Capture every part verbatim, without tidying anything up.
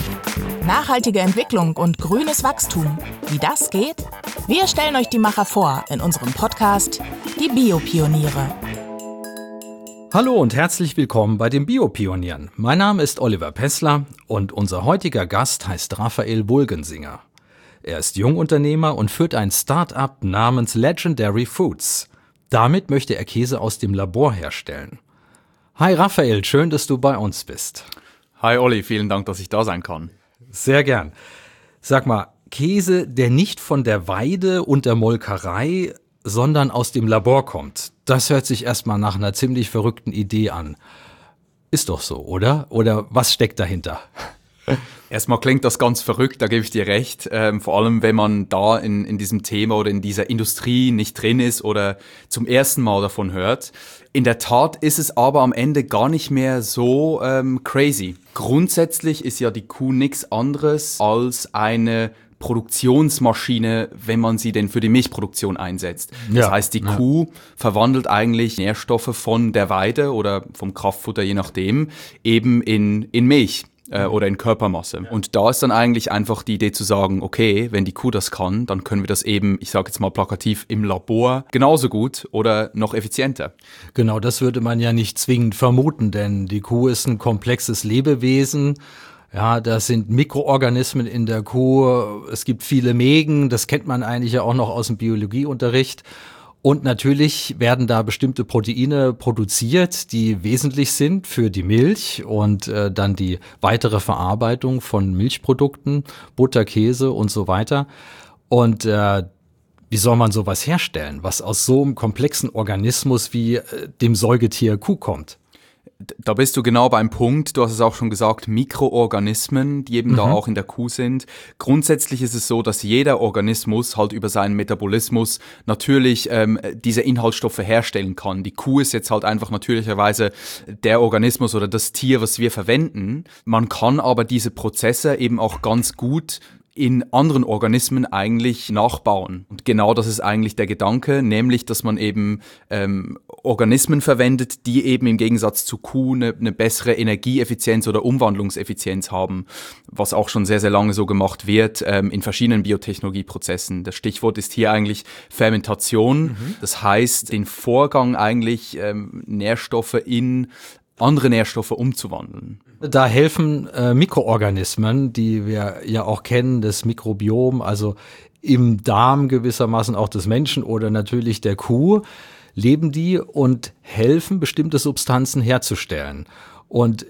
Nachhaltige Entwicklung und grünes Wachstum. Wie das geht? Wir stellen euch die Macher vor in unserem Podcast Die Biopioniere. Hallo und herzlich willkommen bei den Biopionieren. Mein Name ist Oliver Pessler und unser heutiger Gast heißt Raphael Bulgensinger. Er ist Jungunternehmer und führt ein Start-up namens Legendary Foods. Damit möchte er Käse aus dem Labor herstellen. Hi Raphael, schön, dass du bei uns bist. Hi Olli, vielen Dank, dass ich da sein kann. Sehr gern. Sag mal, Käse, der nicht von der Weide und der Molkerei, sondern aus dem Labor kommt. Das hört sich erstmal nach einer ziemlich verrückten Idee an. Ist doch so, oder? Oder was steckt dahinter? Erstmal klingt das ganz verrückt, da gebe ich dir recht. Ähm, vor allem, wenn man da in, in diesem Thema oder in dieser Industrie nicht drin ist oder zum ersten Mal davon hört. In der Tat ist es aber am Ende gar nicht mehr so ähm, crazy. Grundsätzlich ist ja die Kuh nichts anderes als eine Produktionsmaschine, wenn man sie denn für die Milchproduktion einsetzt. Das Ja, heißt, die ja. Kuh verwandelt eigentlich Nährstoffe von der Weide oder vom Kraftfutter, je nachdem, eben in, in Milch äh, oder in Körpermasse. Und da ist dann eigentlich einfach die Idee zu sagen, okay, wenn die Kuh das kann, dann können wir das eben, ich sage jetzt mal plakativ, im Labor genauso gut oder noch effizienter. Genau, das würde man ja nicht zwingend vermuten, denn die Kuh ist ein komplexes Lebewesen. Ja, das sind Mikroorganismen in der Kuh. Es gibt viele Mägen, das kennt man eigentlich ja auch noch aus dem Biologieunterricht. Und natürlich werden da bestimmte Proteine produziert, die wesentlich sind für die Milch und äh, dann die weitere Verarbeitung von Milchprodukten, Butter, Käse und so weiter. Und äh, wie soll man sowas herstellen, was aus so einem komplexen Organismus wie äh, dem Säugetier Kuh kommt? Da bist du genau beim Punkt, du hast es auch schon gesagt, Mikroorganismen, die eben Mhm. da auch in der Kuh sind. Grundsätzlich ist es so, dass jeder Organismus halt über seinen Metabolismus natürlich ähm, diese Inhaltsstoffe herstellen kann. Die Kuh ist jetzt halt einfach natürlicherweise der Organismus oder das Tier, was wir verwenden. Man kann aber diese Prozesse eben auch ganz gut in anderen Organismen eigentlich nachbauen. Und genau das ist eigentlich der Gedanke, nämlich, dass man eben ähm, Organismen verwendet, die eben im Gegensatz zu Kuh eine, eine bessere Energieeffizienz oder Umwandlungseffizienz haben, was auch schon sehr, sehr lange so gemacht wird ähm, in verschiedenen Biotechnologieprozessen. Das Stichwort ist hier eigentlich Fermentation. Mhm. Das heißt, den Vorgang eigentlich ähm, Nährstoffe in andere Nährstoffe umzuwandeln. Da helfen äh, Mikroorganismen, die wir ja auch kennen, das Mikrobiom, also im Darm gewissermaßen auch des Menschen oder natürlich der Kuh, leben die und helfen, bestimmte Substanzen herzustellen. Und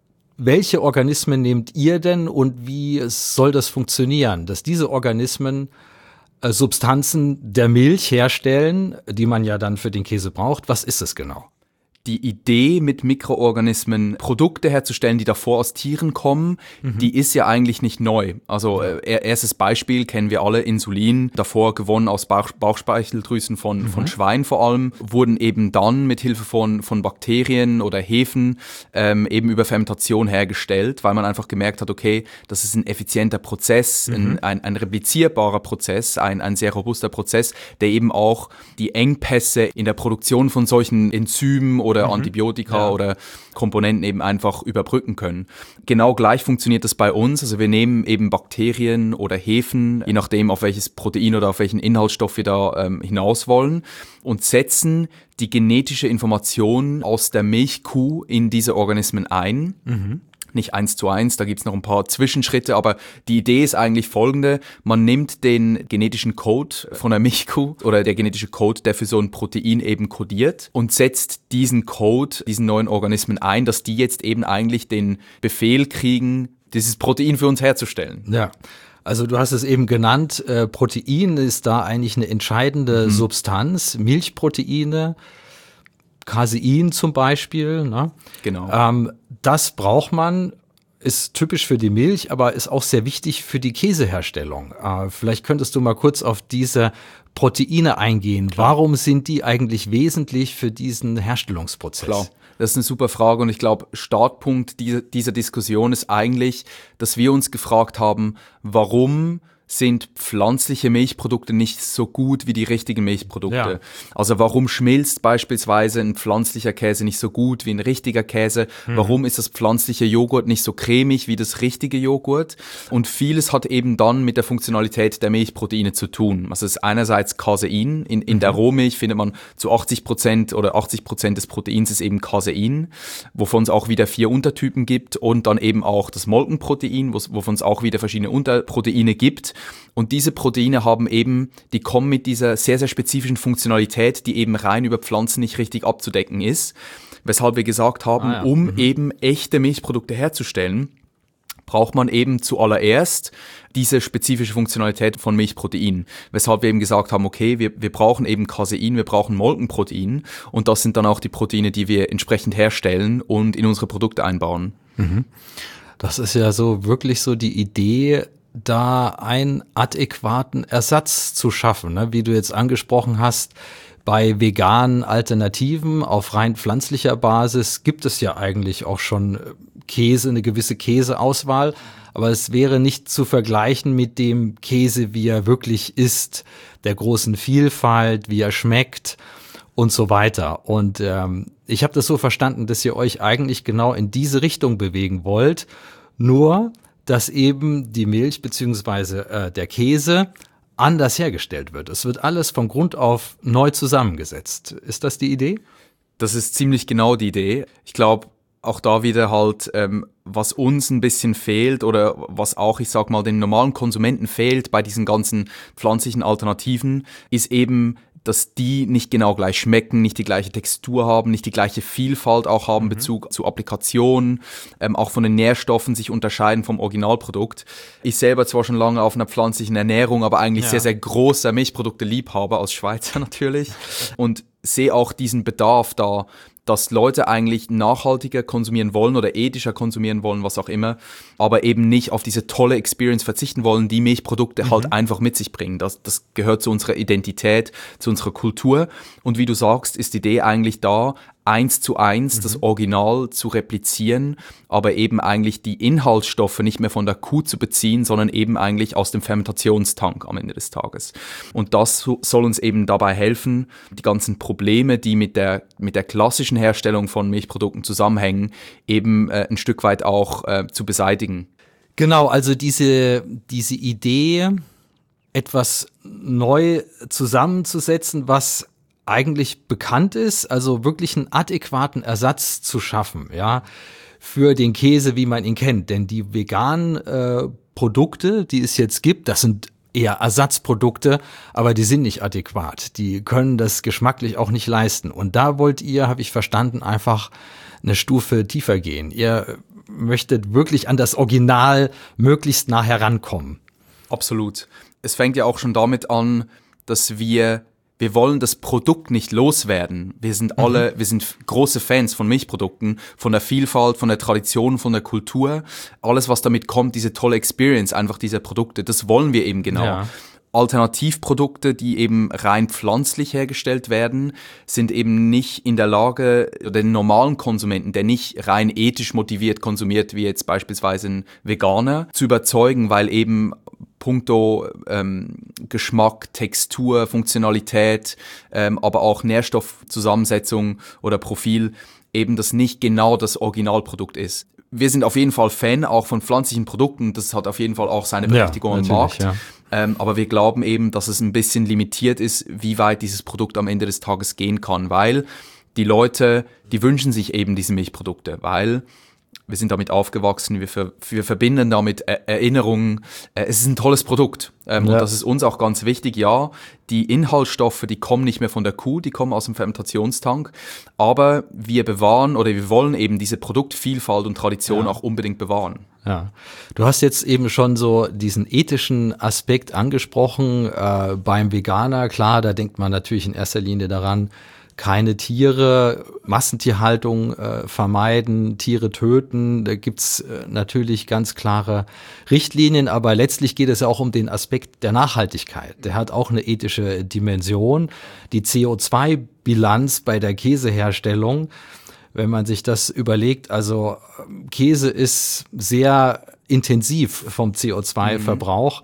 welche Organismen nehmt ihr denn und wie soll das funktionieren, dass diese Organismen äh, Substanzen der Milch herstellen, die man ja dann für den Käse braucht? Was ist es genau? Die Idee, mit Mikroorganismen Produkte herzustellen, die davor aus Tieren kommen, mhm. die ist ja eigentlich nicht neu. Also äh, erstes Beispiel kennen wir alle, Insulin, davor gewonnen aus Bauch, Bauchspeicheldrüsen von, mhm. von Schweinen vor allem, wurden eben dann mit Hilfe von, von Bakterien oder Hefen ähm, eben über Fermentation hergestellt, weil man einfach gemerkt hat, okay, das ist ein effizienter Prozess, mhm. ein, ein, ein replizierbarer Prozess, ein, ein sehr robuster Prozess, der eben auch die Engpässe in der Produktion von solchen Enzymen oder mhm. Antibiotika ja. oder Komponenten eben einfach überbrücken können. Genau gleich funktioniert das bei uns. Also wir nehmen eben Bakterien oder Hefen, je nachdem auf welches Protein oder auf welchen Inhaltsstoff wir da ähm, hinaus wollen und setzen die genetische Information aus der Milchkuh in diese Organismen ein. Mhm. Nicht eins zu eins, da gibt's noch ein paar Zwischenschritte, aber die Idee ist eigentlich folgende: Man nimmt den genetischen Code von der Milchkuh oder der genetische Code, der für so ein Protein eben kodiert und setzt diesen Code, diesen neuen Organismen ein, dass die jetzt eben eigentlich den Befehl kriegen, dieses Protein für uns herzustellen. Ja. Also du hast es eben genannt, äh, Protein ist da eigentlich eine entscheidende mhm. Substanz, Milchproteine, Casein zum Beispiel, ne? Genau. Ähm, das braucht man, ist typisch für die Milch, aber ist auch sehr wichtig für die Käseherstellung. Äh, vielleicht könntest du mal kurz auf diese Proteine eingehen. Klar. Warum sind die eigentlich wesentlich für diesen Herstellungsprozess? Klar. Das ist eine super Frage und ich glaube, Startpunkt dieser, dieser Diskussion ist eigentlich, dass wir uns gefragt haben, warum sind pflanzliche Milchprodukte nicht so gut wie die richtigen Milchprodukte. Ja. Also warum schmilzt beispielsweise ein pflanzlicher Käse nicht so gut wie ein richtiger Käse? Mhm. Warum ist das pflanzliche Joghurt nicht so cremig wie das richtige Joghurt? Und vieles hat eben dann mit der Funktionalität der Milchproteine zu tun. Also es ist einerseits Casein. In, in mhm. der Rohmilch findet man zu achtzig Prozent oder achtzig Prozent des Proteins ist eben Casein, wovon es auch wieder vier Untertypen gibt, und dann eben auch das Molkenprotein, wovon es auch wieder verschiedene Unterproteine gibt. Und diese Proteine haben eben, die kommen mit dieser sehr, sehr spezifischen Funktionalität, die eben rein über Pflanzen nicht richtig abzudecken ist. Weshalb wir gesagt haben, ah ja. um mhm. eben echte Milchprodukte herzustellen, braucht man eben zuallererst diese spezifische Funktionalität von Milchprotein. Weshalb wir eben gesagt haben, okay, wir, wir brauchen eben Casein, wir brauchen Molkenprotein, und das sind dann auch die Proteine, die wir entsprechend herstellen und in unsere Produkte einbauen. Mhm. Das ist ja so wirklich so die Idee, da einen adäquaten Ersatz zu schaffen, ne? Wie du jetzt angesprochen hast, bei veganen Alternativen auf rein pflanzlicher Basis gibt es ja eigentlich auch schon Käse, eine gewisse Käseauswahl, aber es wäre nicht zu vergleichen mit dem Käse, wie er wirklich ist, der großen Vielfalt, wie er schmeckt und so weiter. Und ähm, ich habe das so verstanden, dass ihr euch eigentlich genau in diese Richtung bewegen wollt, nur dass eben die Milch beziehungsweise äh, der Käse anders hergestellt wird. Es wird alles von Grund auf neu zusammengesetzt. Ist das die Idee? Das ist ziemlich genau die Idee. Ich glaube, auch da wieder halt, ähm, was uns ein bisschen fehlt oder was auch, ich sag mal, den normalen Konsumenten fehlt bei diesen ganzen pflanzlichen Alternativen, ist eben, dass die nicht genau gleich schmecken, nicht die gleiche Textur haben, nicht die gleiche Vielfalt auch haben, mhm. Bezug zu Applikationen, ähm, auch von den Nährstoffen sich unterscheiden vom Originalprodukt. Ich selber zwar schon lange auf einer pflanzlichen Ernährung, aber eigentlich ja. sehr, sehr großer Milchprodukte-Liebhaber als Schweizer natürlich, und sehe auch diesen Bedarf da, dass Leute eigentlich nachhaltiger konsumieren wollen oder ethischer konsumieren wollen, was auch immer, aber eben nicht auf diese tolle Experience verzichten wollen, die Milchprodukte mhm. halt einfach mit sich bringen. Das, das gehört zu unserer Identität, zu unserer Kultur. Und wie du sagst, ist die Idee eigentlich da, eins zu eins mhm. das Original zu replizieren, aber eben eigentlich die Inhaltsstoffe nicht mehr von der Kuh zu beziehen, sondern eben eigentlich aus dem Fermentationstank am Ende des Tages. Und das soll uns eben dabei helfen, die ganzen Probleme, die mit der, mit der klassischen Herstellung von Milchprodukten zusammenhängen, eben äh, ein Stück weit auch äh, zu beseitigen. Genau, also diese, diese Idee, etwas neu zusammenzusetzen, was eigentlich bekannt ist, also wirklich einen adäquaten Ersatz zu schaffen, ja, für den Käse, wie man ihn kennt. Denn die veganen äh, Produkte, die es jetzt gibt, das sind eher Ersatzprodukte, aber die sind nicht adäquat. Die können das geschmacklich auch nicht leisten. Und da wollt ihr, habe ich verstanden, einfach eine Stufe tiefer gehen. Ihr möchtet wirklich an das Original möglichst nah herankommen. Absolut. Es fängt ja auch schon damit an, dass wir Wir wollen das Produkt nicht loswerden. Wir sind alle, mhm. wir sind große Fans von Milchprodukten, von der Vielfalt, von der Tradition, von der Kultur. Alles, was damit kommt, diese tolle Experience einfach dieser Produkte, das wollen wir eben genau. Ja. Alternativprodukte, die eben rein pflanzlich hergestellt werden, sind eben nicht in der Lage, den normalen Konsumenten, der nicht rein ethisch motiviert konsumiert, wie jetzt beispielsweise ein Veganer, zu überzeugen, weil eben puncto ähm, Geschmack, Textur, Funktionalität, ähm, aber auch Nährstoffzusammensetzung oder Profil eben das nicht genau das Originalprodukt ist. Wir sind auf jeden Fall Fan auch von pflanzlichen Produkten, das hat auf jeden Fall auch seine Berechtigung ja, am Markt. Ja. Ähm, aber wir glauben eben, dass es ein bisschen limitiert ist, wie weit dieses Produkt am Ende des Tages gehen kann, weil die Leute, die wünschen sich eben diese Milchprodukte, weil wir sind damit aufgewachsen, wir, ver, wir verbinden damit er Erinnerungen. Äh, es ist ein tolles Produkt ähm, ja. und das ist uns auch ganz wichtig. Ja, die Inhaltsstoffe, die kommen nicht mehr von der Kuh, die kommen aus dem Fermentationstank, aber wir bewahren oder wir wollen eben diese Produktvielfalt und Tradition ja. auch unbedingt bewahren. Ja, du hast jetzt eben schon so diesen ethischen Aspekt angesprochen äh, beim Veganer. Klar, da denkt man natürlich in erster Linie daran, keine Tiere, Massentierhaltung äh, vermeiden, Tiere töten. Da gibt's äh, natürlich ganz klare Richtlinien, aber letztlich geht es ja auch um den Aspekt der Nachhaltigkeit. Der hat auch eine ethische Dimension. Die C O zwei Bilanz bei der Käseherstellung, wenn man sich das überlegt, also Käse ist sehr intensiv vom C O zwei Verbrauch. Mhm.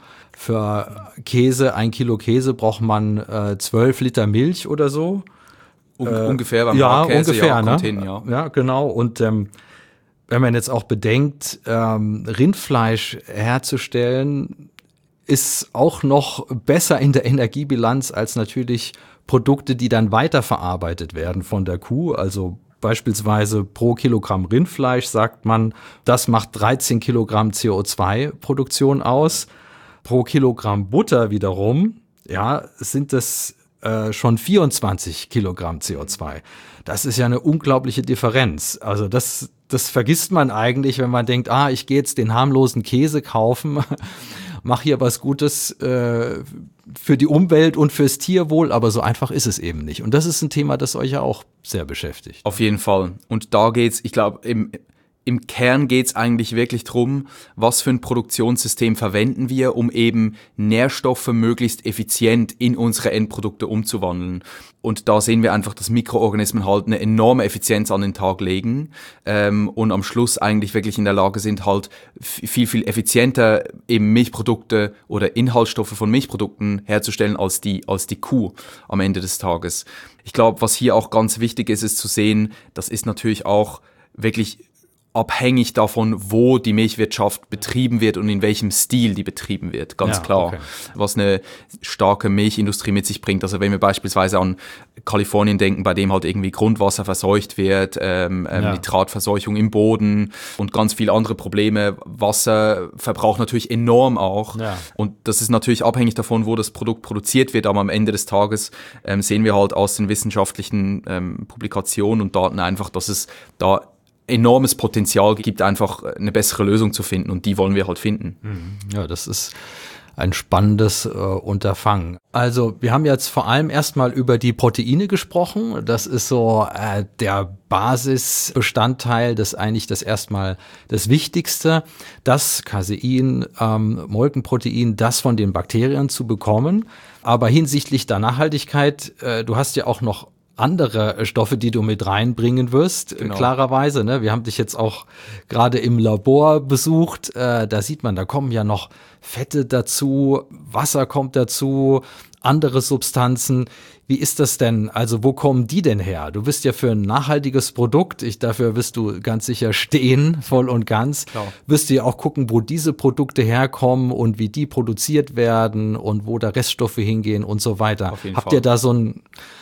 Für Käse, ein Kilo Käse braucht man äh, zwölf Liter Milch oder so. Un- äh, ungefähr beim ja, Hartkäse, ungefähr, ja, ne? kommt hin, ja. Ja, genau. Und ähm, wenn man jetzt auch bedenkt, ähm, Rindfleisch herzustellen, ist auch noch besser in der Energiebilanz als natürlich Produkte, die dann weiterverarbeitet werden von der Kuh. Also beispielsweise pro Kilogramm Rindfleisch sagt man, das macht dreizehn Kilogramm C O zwei Produktion aus. Pro Kilogramm Butter wiederum, ja, sind das äh, schon vierundzwanzig Kilogramm C O zwei. Das ist ja eine unglaubliche Differenz. Also das, das vergisst man eigentlich, wenn man denkt, ah, ich gehe jetzt den harmlosen Käse kaufen, mache hier was Gutes äh, für die Umwelt und fürs Tierwohl, aber so einfach ist es eben nicht. Und das ist ein Thema, das euch ja auch sehr beschäftigt. Auf jeden Fall. Und da geht's, ich glaube, im Im Kern geht's eigentlich wirklich drum, was für ein Produktionssystem verwenden wir, um eben Nährstoffe möglichst effizient in unsere Endprodukte umzuwandeln. Und da sehen wir einfach, dass Mikroorganismen halt eine enorme Effizienz an den Tag legen ähm, und am Schluss eigentlich wirklich in der Lage sind, halt viel, viel effizienter eben Milchprodukte oder Inhaltsstoffe von Milchprodukten herzustellen als die, als die Kuh am Ende des Tages. Ich glaube, was hier auch ganz wichtig ist, ist zu sehen, das ist natürlich auch wirklich abhängig davon, wo die Milchwirtschaft betrieben wird und in welchem Stil die betrieben wird, ganz ja, klar. Okay. Was eine starke Milchindustrie mit sich bringt. Also wenn wir beispielsweise an Kalifornien denken, bei dem halt irgendwie Grundwasser verseucht wird, ähm, ähm, ja. Nitratverseuchung im Boden und ganz viele andere Probleme. Wasser verbraucht natürlich enorm auch. Ja. Und das ist natürlich abhängig davon, wo das Produkt produziert wird. Aber am Ende des Tages ähm, sehen wir halt aus den wissenschaftlichen ähm, Publikationen und Daten einfach, dass es da enormes Potenzial gibt, einfach eine bessere Lösung zu finden, und die wollen wir halt finden. Ja, das ist ein spannendes äh, Unterfangen. Also wir haben jetzt vor allem erstmal über die Proteine gesprochen. Das ist so äh, der Basisbestandteil, das eigentlich das erstmal das Wichtigste, das Casein, ähm, Molkenprotein, das von den Bakterien zu bekommen. Aber hinsichtlich der Nachhaltigkeit, äh, du hast ja auch noch andere Stoffe, die du mit reinbringen wirst, genau. Klarerweise. Ne? Wir haben dich jetzt auch gerade im Labor besucht. Äh, da sieht man, da kommen ja noch Fette dazu, Wasser kommt dazu, andere Substanzen. Wie ist das denn? Also wo kommen die denn her? Du bist ja für ein nachhaltiges Produkt, ich, dafür wirst du ganz sicher stehen, voll und ganz. Klar. Wirst du ja auch gucken, wo diese Produkte herkommen und wie die produziert werden und wo da Reststoffe hingehen und so weiter. Auf jeden Habt Fall. ihr da so ein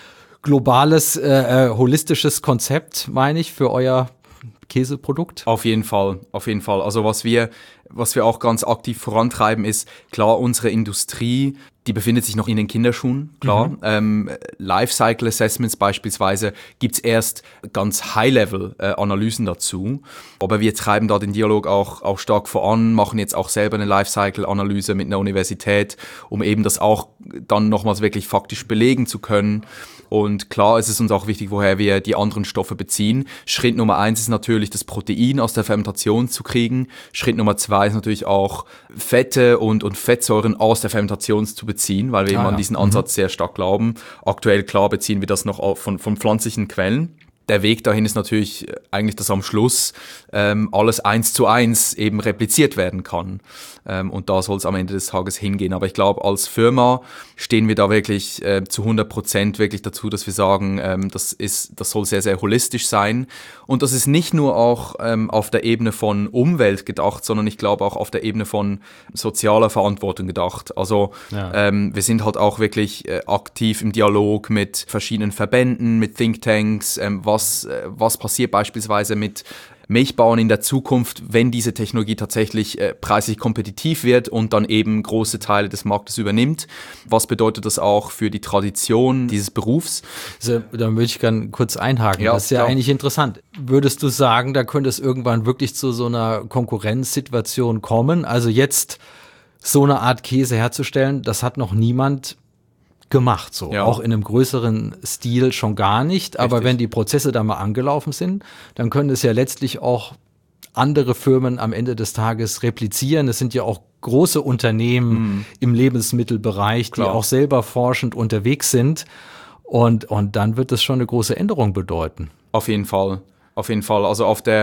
globales, äh, holistisches Konzept, meine ich, für euer Käseprodukt? Auf jeden Fall, auf jeden Fall. Also was wir, was wir auch ganz aktiv vorantreiben ist, klar, unsere Industrie, die befindet sich noch in den Kinderschuhen, klar. Mhm. Ähm, Lifecycle Assessments beispielsweise gibt's erst ganz High-Level-Analysen äh, dazu. Aber wir treiben da den Dialog auch, auch stark voran, machen jetzt auch selber eine Lifecycle-Analyse mit einer Universität, um eben das auch dann nochmals wirklich faktisch belegen zu können. Und klar ist es uns auch wichtig, woher wir die anderen Stoffe beziehen. Schritt Nummer eins ist natürlich, das Protein aus der Fermentation zu kriegen. Schritt Nummer zwei ist natürlich auch, Fette und, und Fettsäuren aus der Fermentation zu beziehen, weil wir ah, eben an diesen ja. Ansatz mhm. sehr stark glauben. Aktuell, klar, beziehen wir das noch auf, von, von pflanzlichen Quellen. Der Weg dahin ist natürlich eigentlich, dass am Schluss ähm, alles eins zu eins eben repliziert werden kann. Ähm, und da soll es am Ende des Tages hingehen. Aber ich glaube, als Firma stehen wir da wirklich äh, zu hundert Prozent wirklich dazu, dass wir sagen, ähm, das ist, das soll sehr, sehr holistisch sein. Und das ist nicht nur auch ähm, auf der Ebene von Umwelt gedacht, sondern ich glaube auch auf der Ebene von sozialer Verantwortung gedacht. Also ja. ähm, wir sind halt auch wirklich äh, aktiv im Dialog mit verschiedenen Verbänden, mit Thinktanks, ähm, was, äh, was passiert beispielsweise mit Milchbauern in der Zukunft, wenn diese Technologie tatsächlich äh, preislich kompetitiv wird und dann eben große Teile des Marktes übernimmt. Was bedeutet das auch für die Tradition dieses Berufs? Also, da würde ich gerne kurz einhaken. Ja, das ist ja klar. eigentlich interessant. Würdest du sagen, da könnte es irgendwann wirklich zu so einer Konkurrenzsituation kommen? Also jetzt so eine Art Käse herzustellen, das hat noch niemand gemacht, so. Ja. Auch in einem größeren Stil schon gar nicht. Aber Richtig. Wenn die Prozesse da mal angelaufen sind, dann können es ja letztlich auch andere Firmen am Ende des Tages replizieren. Es sind ja auch große Unternehmen mhm. im Lebensmittelbereich, Klar. die auch selber forschend unterwegs sind. Und, und dann wird das schon eine große Änderung bedeuten. Auf jeden Fall. Auf jeden Fall. Also auf der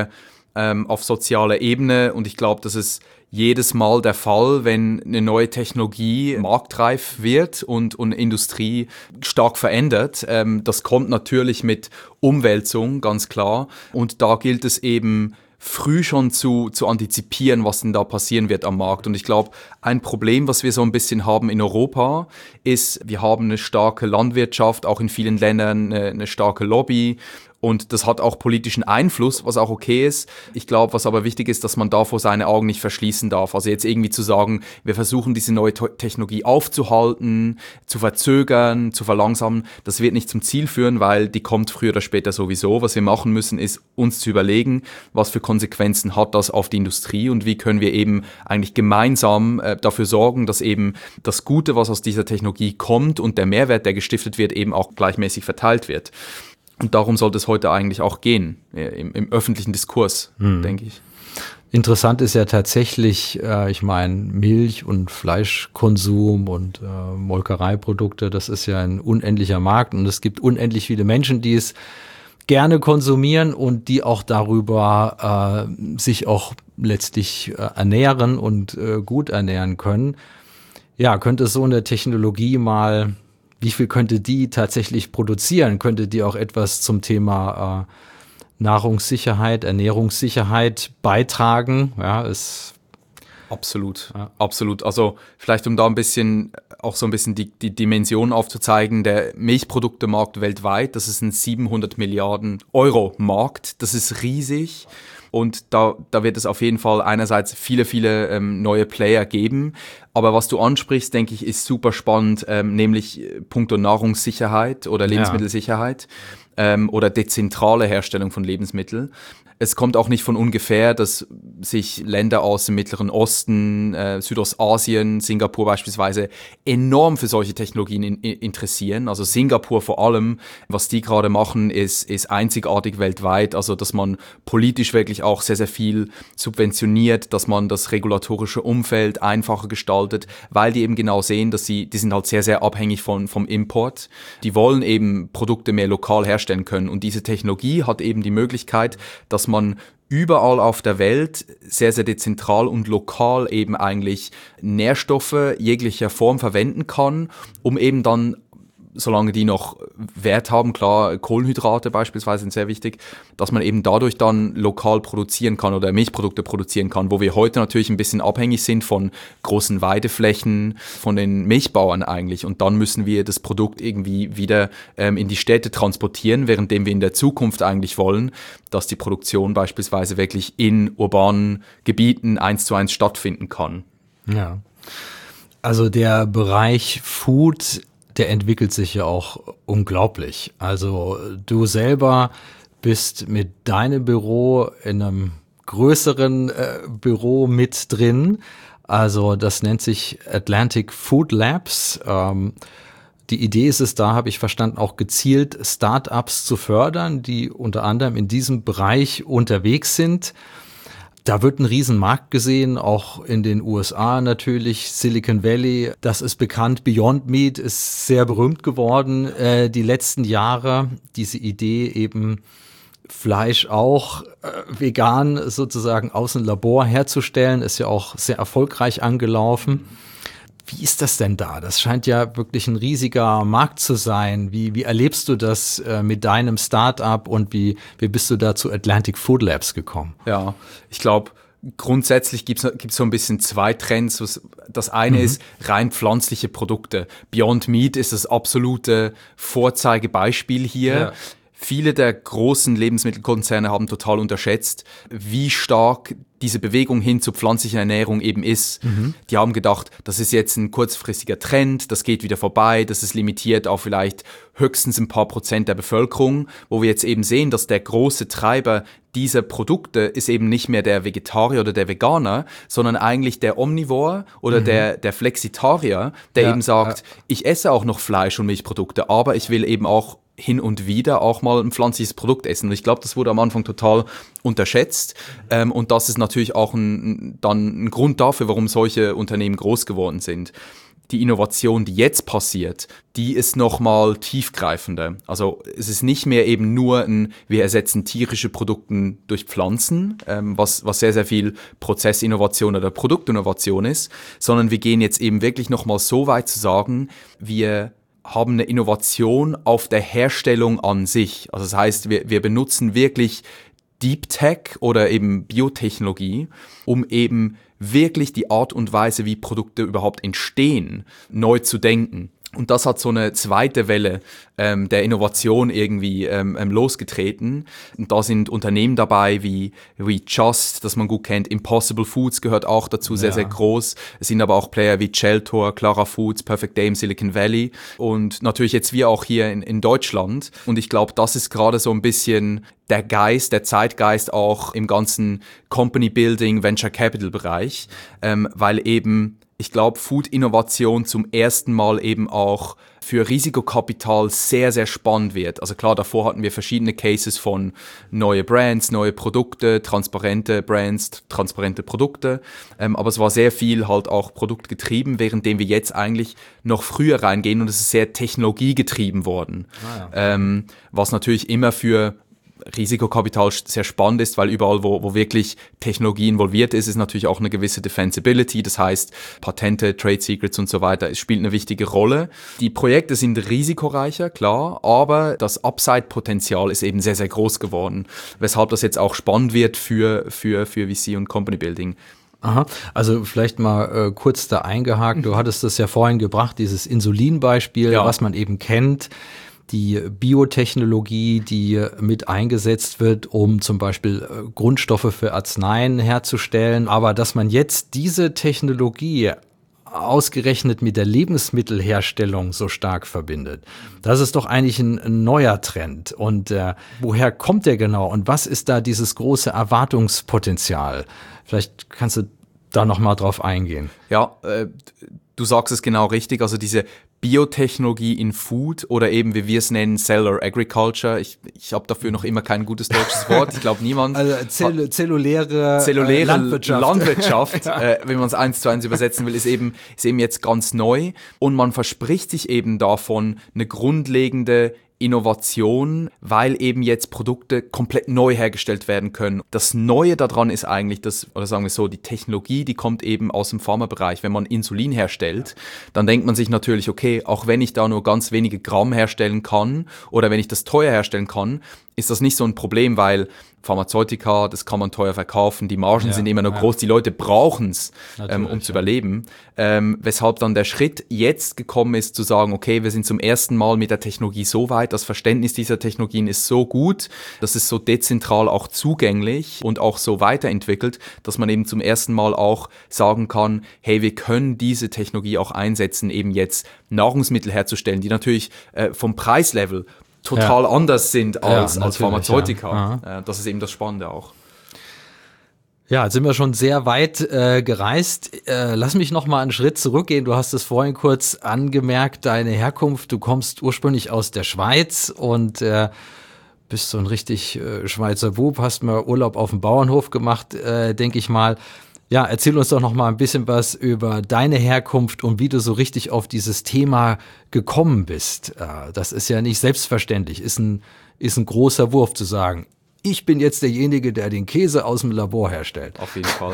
ähm, auf sozialer Ebene und ich glaube, das ist jedes Mal der Fall, wenn eine neue Technologie marktreif wird und, und Industrie stark verändert. Ähm, das kommt natürlich mit Umwälzung, ganz klar. Und da gilt es eben, früh schon zu, zu antizipieren, was denn da passieren wird am Markt. Und ich glaube, ein Problem, was wir so ein bisschen haben in Europa, ist, wir haben eine starke Landwirtschaft, auch in vielen Ländern eine, eine starke Lobby. Und das hat auch politischen Einfluss, was auch okay ist. Ich glaube, was aber wichtig ist, dass man davor seine Augen nicht verschließen darf. Also jetzt irgendwie zu sagen, wir versuchen diese neue Technologie aufzuhalten, zu verzögern, zu verlangsamen, das wird nicht zum Ziel führen, weil die kommt früher oder später sowieso. Was wir machen müssen, ist uns zu überlegen, was für Konsequenzen hat das auf die Industrie und wie können wir eben eigentlich gemeinsam äh, dafür sorgen, dass eben das Gute, was aus dieser Technologie kommt und der Mehrwert, der gestiftet wird, eben auch gleichmäßig verteilt wird. Und darum sollte es heute eigentlich auch gehen, im, im öffentlichen Diskurs, hm. denke ich. Interessant ist ja tatsächlich, äh, ich meine, Milch- und Fleischkonsum und äh, Molkereiprodukte, das ist ja ein unendlicher Markt und es gibt unendlich viele Menschen, die es gerne konsumieren und die auch darüber äh, sich auch letztlich äh, ernähren und äh, gut ernähren können. Ja, könnte so eine Technologie mal... Wie viel könnte die tatsächlich produzieren? Könnte die auch etwas zum Thema äh, Nahrungssicherheit, Ernährungssicherheit beitragen? Ja, ist absolut, ja. absolut. Also vielleicht um da ein bisschen auch so ein bisschen die, die Dimension aufzuzeigen, der Milchproduktemarkt weltweit, das ist ein siebenhundert Milliarden Euro Markt. Das ist riesig. Und da, da wird es auf jeden Fall einerseits viele, viele ähm, neue Player geben. Aber was du ansprichst, denke ich, ist super spannend, ähm, nämlich puncto Nahrungssicherheit oder Lebensmittelsicherheit ja. ähm, oder dezentrale Herstellung von Lebensmitteln. Es kommt auch nicht von ungefähr, dass sich Länder aus dem Mittleren Osten, äh, Südostasien, Singapur beispielsweise, enorm für solche Technologien in, in, interessieren. Also Singapur vor allem, was die gerade machen, ist, ist einzigartig weltweit. Also dass man politisch wirklich auch sehr, sehr viel subventioniert, dass man das regulatorische Umfeld einfacher gestaltet, weil die eben genau sehen, dass sie, die sind halt sehr, sehr abhängig von, vom Import. Die wollen eben Produkte mehr lokal herstellen können. Und diese Technologie hat eben die Möglichkeit, dass man überall auf der Welt sehr, sehr dezentral und lokal eben eigentlich Nährstoffe jeglicher Form verwenden kann, um eben dann, solange die noch Wert haben, klar, Kohlenhydrate beispielsweise sind sehr wichtig, dass man eben dadurch dann lokal produzieren kann oder Milchprodukte produzieren kann, wo wir heute natürlich ein bisschen abhängig sind von großen Weideflächen, von den Milchbauern eigentlich. Und dann müssen wir das Produkt irgendwie wieder ähm, in die Städte transportieren, währenddem wir in der Zukunft eigentlich wollen, dass die Produktion beispielsweise wirklich in urbanen Gebieten eins zu eins stattfinden kann. Ja, also der Bereich Food, der entwickelt sich ja auch unglaublich. Also du selber bist mit deinem Büro in einem größeren äh, Büro mit drin. Also das nennt sich Atlantic Food Labs. Ähm, die Idee ist es da, habe ich verstanden, auch gezielt Start-ups zu fördern, die unter anderem in diesem Bereich unterwegs sind. Da wird ein Riesenmarkt gesehen, auch in den U S A natürlich, Silicon Valley, das ist bekannt, Beyond Meat ist sehr berühmt geworden äh, die letzten Jahre. Diese Idee eben Fleisch auch äh, vegan sozusagen aus dem Labor herzustellen, ist ja auch sehr erfolgreich angelaufen. Wie ist das denn da? Das scheint ja wirklich ein riesiger Markt zu sein. Wie, wie erlebst du das äh, mit deinem Start-up und wie, wie bist du da zu Atlantic Food Labs gekommen? Ja, ich glaube, grundsätzlich gibt es so ein bisschen zwei Trends. Das eine mhm. ist rein pflanzliche Produkte. Beyond Meat ist das absolute Vorzeigebeispiel hier. Ja. Viele der großen Lebensmittelkonzerne haben total unterschätzt, wie stark diese Bewegung hin zu pflanzlicher Ernährung eben ist. Mhm. Die haben gedacht, das ist jetzt ein kurzfristiger Trend, das geht wieder vorbei, das ist limitiert auf vielleicht höchstens ein paar Prozent der Bevölkerung, wo wir jetzt eben sehen, dass der große Treiber dieser Produkte ist eben nicht mehr der Vegetarier oder der Veganer, sondern eigentlich der Omnivore oder mhm. der, der Flexitarier, der ja, eben sagt, ja. ich esse auch noch Fleisch und Milchprodukte, aber ich will eben auch hin und wieder auch mal ein pflanzliches Produkt essen. Und ich glaube, das wurde am Anfang total unterschätzt. Ähm, und das ist natürlich auch ein, dann ein Grund dafür, warum solche Unternehmen groß geworden sind. die Innovation, die jetzt passiert, die ist nochmal tiefgreifender. Also es ist nicht mehr eben nur ein, wir ersetzen tierische Produkte durch Pflanzen, ähm, was, was sehr, sehr viel Prozessinnovation oder Produktinnovation ist, sondern wir gehen jetzt eben wirklich nochmal so weit zu sagen, wir haben eine Innovation auf der Herstellung an sich. Also das heißt, wir, wir benutzen wirklich Deep Tech oder eben Biotechnologie, um eben wirklich die Art und Weise, wie Produkte überhaupt entstehen, neu zu denken. Und das hat so eine zweite Welle ähm, der Innovation irgendwie ähm, ähm, losgetreten. Und da sind Unternehmen dabei wie, wie Just, das man gut kennt, Impossible Foods gehört auch dazu, sehr, ja. sehr groß. Es sind aber auch Player wie Cheltor, Clara Foods, Perfect Day im Silicon Valley und natürlich jetzt wir auch hier in, in Deutschland. Und ich glaube, das ist gerade so ein bisschen der Geist, der Zeitgeist auch im ganzen Company Building, Venture Capital Bereich, ähm, weil eben ich glaube, Food-Innovation zum ersten Mal eben auch für Risikokapital sehr, sehr spannend wird. Also klar, davor hatten wir verschiedene Cases von neue Brands, neue Produkte, transparente Brands, transparente Produkte. Ähm, aber es war sehr viel halt auch produktgetrieben, währenddem wir jetzt eigentlich noch früher reingehen und es ist sehr technologiegetrieben worden. Ah, ja. ähm, was natürlich immer für Risikokapital sehr spannend ist, weil überall, wo, wo wirklich Technologie involviert ist, ist natürlich auch eine gewisse Defensibility, das heißt Patente, Trade Secrets und so weiter, es spielt eine wichtige Rolle. Die Projekte sind risikoreicher, klar, aber das Upside-Potenzial ist eben sehr, sehr groß geworden, weshalb das jetzt auch spannend wird für, für, für V C und Company Building. Aha, also vielleicht mal äh, kurz da eingehakt, du hattest das ja vorhin gebracht, dieses Insulinbeispiel, ja. was man eben kennt. Die Biotechnologie, die mit eingesetzt wird, um zum Beispiel Grundstoffe für Arzneien herzustellen. Aber dass man jetzt diese Technologie ausgerechnet mit der Lebensmittelherstellung so stark verbindet, das ist doch eigentlich ein, ein neuer Trend. Und äh, woher kommt der genau? Und was ist da dieses große Erwartungspotenzial? Vielleicht kannst du da noch mal drauf eingehen. Ja, äh, du sagst es genau richtig. Also diese Biotechnologie in Food oder eben, wie wir es nennen, Cellular Agriculture. Ich, ich habe dafür noch immer kein gutes deutsches Wort. Ich glaube, niemand. Also zell- zelluläre, zelluläre äh, Landwirtschaft, Landwirtschaft ja. äh, wenn man es eins zu eins übersetzen will, ist eben, ist eben jetzt ganz neu. Und man verspricht sich eben davon eine grundlegende Innovation, weil eben jetzt Produkte komplett neu hergestellt werden können. Das Neue daran ist eigentlich, dass, oder sagen wir so, die Technologie, die kommt eben aus dem Pharmabereich. Wenn man Insulin herstellt, dann denkt man sich natürlich, okay, auch wenn ich da nur ganz wenige Gramm herstellen kann oder wenn ich das teuer herstellen kann, ist das nicht so ein Problem, weil Pharmazeutika, das kann man teuer verkaufen, die Margen ja, sind immer noch ja. groß, die Leute brauchen es, ähm, um zu ja. überleben. Ähm, weshalb dann der Schritt jetzt gekommen ist, zu sagen, okay, wir sind zum ersten Mal mit der Technologie so weit, das Verständnis dieser Technologien ist so gut, das ist so dezentral auch zugänglich und auch so weiterentwickelt, dass man eben zum ersten Mal auch sagen kann, hey, wir können diese Technologie auch einsetzen, eben jetzt Nahrungsmittel herzustellen, die natürlich äh, vom Preislevel total ja. anders sind als, ja, als Pharmazeutika. Ja. Das ist eben das Spannende auch. Ja, jetzt sind wir schon sehr weit äh, gereist. Äh, lass mich noch mal einen Schritt zurückgehen. Du hast es vorhin kurz angemerkt, deine Herkunft. Du kommst ursprünglich aus der Schweiz und äh, bist so ein richtig äh, Schweizer Bub, hast mal Urlaub auf dem Bauernhof gemacht, äh, denke ich mal. Ja, erzähl uns doch noch mal ein bisschen was über deine Herkunft und wie du so richtig auf dieses Thema gekommen bist. Das ist ja nicht selbstverständlich, ist ein, ist ein großer Wurf zu sagen, ich bin jetzt derjenige, der den Käse aus dem Labor herstellt. Auf jeden Fall.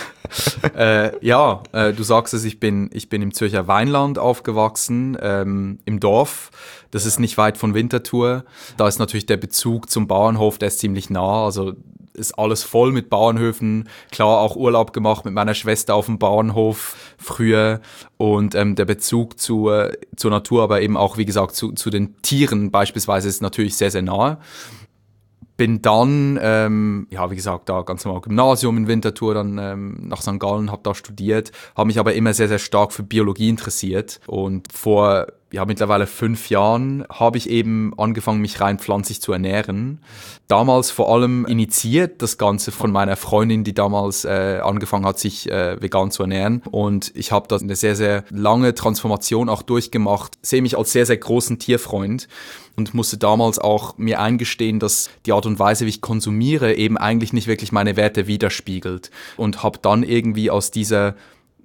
äh, ja, äh, du sagst es, ich bin, ich bin im Zürcher Weinland aufgewachsen, ähm, im Dorf. Das ist nicht weit von Winterthur. Da ist natürlich der Bezug zum Bauernhof, der ist ziemlich nah, also ist alles voll mit Bauernhöfen. Klar, auch Urlaub gemacht mit meiner Schwester auf dem Bauernhof früher. Und ähm, der Bezug zu, äh, zur Natur, aber eben auch, wie gesagt, zu, zu den Tieren beispielsweise ist natürlich sehr, sehr nahe. Bin dann, ähm, ja, wie gesagt, da ganz normal Gymnasium in Winterthur, dann ähm, nach Sankt Gallen, habe da studiert, habe mich aber immer sehr, sehr stark für Biologie interessiert. Und vor, ja, mittlerweile fünf Jahren habe ich eben angefangen, mich rein pflanzlich zu ernähren. Damals vor allem initiiert das Ganze von meiner Freundin, die damals äh, angefangen hat, sich äh, vegan zu ernähren. Und ich habe da eine sehr, sehr lange Transformation auch durchgemacht, sehe mich als sehr, sehr großen Tierfreund. Und musste damals auch mir eingestehen, dass die Art und Weise, wie ich konsumiere, eben eigentlich nicht wirklich meine Werte widerspiegelt. Und habe dann irgendwie aus dieser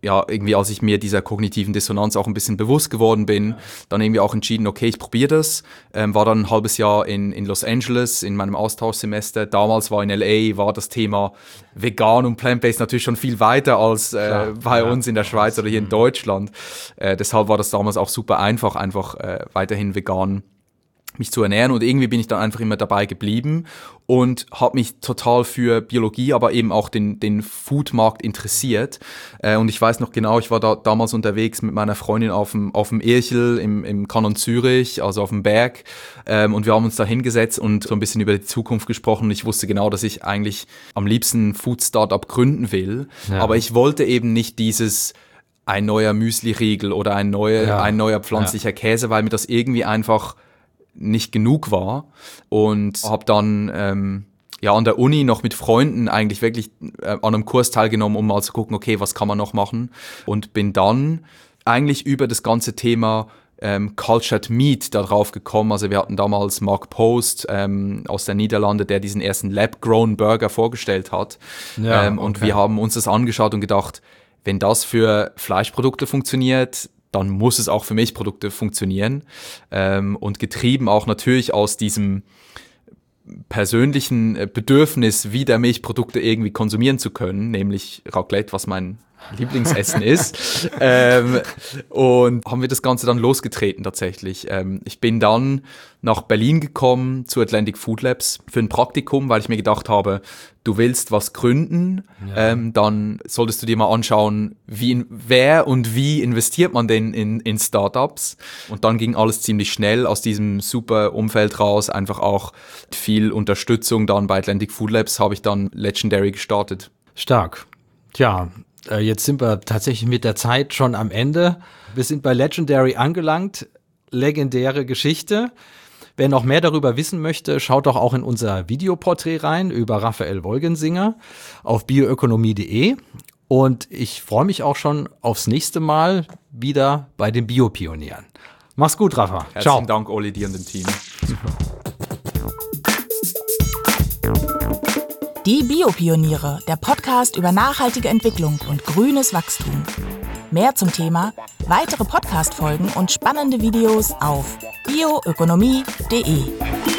ja, irgendwie als ich mir dieser kognitiven Dissonanz auch ein bisschen bewusst geworden bin, dann irgendwie auch entschieden, okay, ich probiere das. Ähm, war dann ein halbes Jahr in, in Los Angeles in meinem Austauschsemester. Damals war in L A, war das Thema vegan und plant-based natürlich schon viel weiter als äh, bei ja, uns in der Schweiz oder hier in Deutschland. Äh, deshalb war das damals auch super einfach, einfach äh, weiterhin vegan mich zu ernähren, und irgendwie bin ich dann einfach immer dabei geblieben und habe mich total für Biologie, aber eben auch den den Foodmarkt interessiert. Äh, und ich weiß noch genau, ich war da damals unterwegs mit meiner Freundin auf dem auf dem Irchel im im Kanton Zürich, also auf dem Berg, ähm, und wir haben uns da hingesetzt und so ein bisschen über die Zukunft gesprochen. Und ich wusste genau, dass ich eigentlich am liebsten Food-Startup gründen will, ja. aber ich wollte eben nicht dieses ein neuer Müsli-Riegel oder ein neuer ja. ein neuer pflanzlicher ja. Käse, weil mir das irgendwie einfach nicht genug war, und habe dann ähm, ja an der Uni noch mit Freunden eigentlich wirklich äh, an einem Kurs teilgenommen, um mal zu gucken, okay, was kann man noch machen, und bin dann eigentlich über das ganze Thema ähm, Cultured Meat da drauf gekommen. Also wir hatten damals Mark Post ähm, aus den Niederlanden, der diesen ersten Lab-Grown Burger vorgestellt hat, ja, ähm, und okay. wir haben uns das angeschaut und gedacht, wenn das für Fleischprodukte funktioniert, dann muss es auch für Milchprodukte funktionieren. Ähm, und getrieben auch natürlich aus diesem persönlichen Bedürfnis, wieder Milchprodukte irgendwie konsumieren zu können, nämlich Raclette, was mein Lieblingsessen ist. ähm, und haben wir das Ganze dann losgetreten tatsächlich. Ähm, ich bin dann nach Berlin gekommen zu Atlantic Food Labs für ein Praktikum, weil ich mir gedacht habe, du willst was gründen, ja. ähm, dann solltest du dir mal anschauen, wie, wer und wie investiert man denn in, in Startups. Und dann ging alles ziemlich schnell aus diesem super Umfeld raus, einfach auch viel Unterstützung. Dann bei Atlantic Food Labs habe ich dann Legendary gestartet. Stark. Tja, jetzt sind wir tatsächlich mit der Zeit schon am Ende. Wir sind bei Legendary angelangt. Legendäre Geschichte. Wer noch mehr darüber wissen möchte, schaut doch auch in unser Videoporträt rein über Raphael Wolgensinger auf bioökonomie punkt de. Und ich freue mich auch schon aufs nächste Mal wieder bei den Biopionieren. Mach's gut, Rafa. Herzlichen Ciao. Dank, Oli, dir und dem Team. Die Biopioniere, der Podcast über nachhaltige Entwicklung und grünes Wachstum. Mehr zum Thema, weitere Podcast-Folgen und spannende Videos auf bioökonomie punkt de.